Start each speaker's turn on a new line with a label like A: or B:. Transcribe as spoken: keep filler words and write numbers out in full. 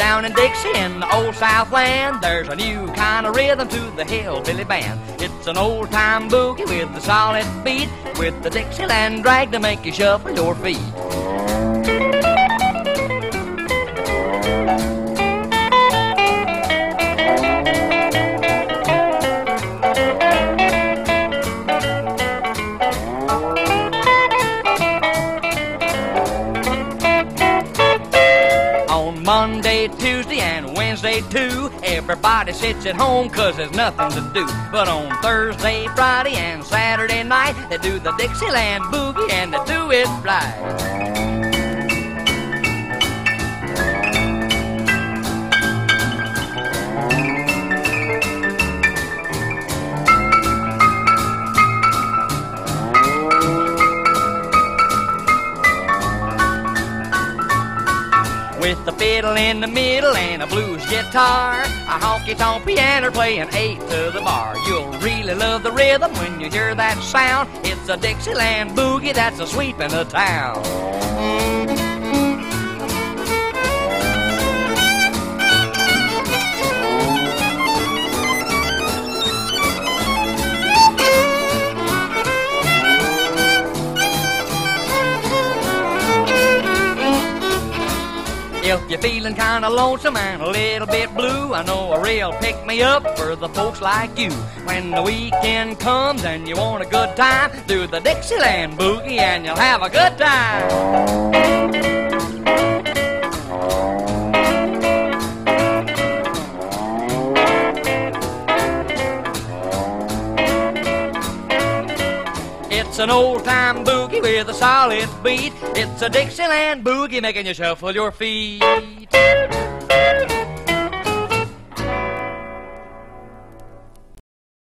A: Down in Dixie in the old Southland, there's a new kind of rhythm to the hillbilly band. It's an old-time boogie with a solid beat, with the Dixieland drag to make you shuffle your feet. Monday, Tuesday, and Wednesday too, everybody sits at home 'cause there's nothing to do. But on Thursday, Friday, and Saturday night, they do the Dixieland boogie and they do it right. With the fiddle in the middle and a blues guitar, a honky-tonk piano playing eight to the bar. You'll really love the rhythm when you hear that sound. It's a Dixieland boogie that's a sweeping the town. If you're feeling kinda lonesome and a little bit blue, I know a real pick-me-up for the folks like you. When the weekend comes and you want a good time, do the Dixieland boogie and you'll have a good time. It's an old-time boogie with a solid beat. It's a Dixieland boogie making you shuffle your feet.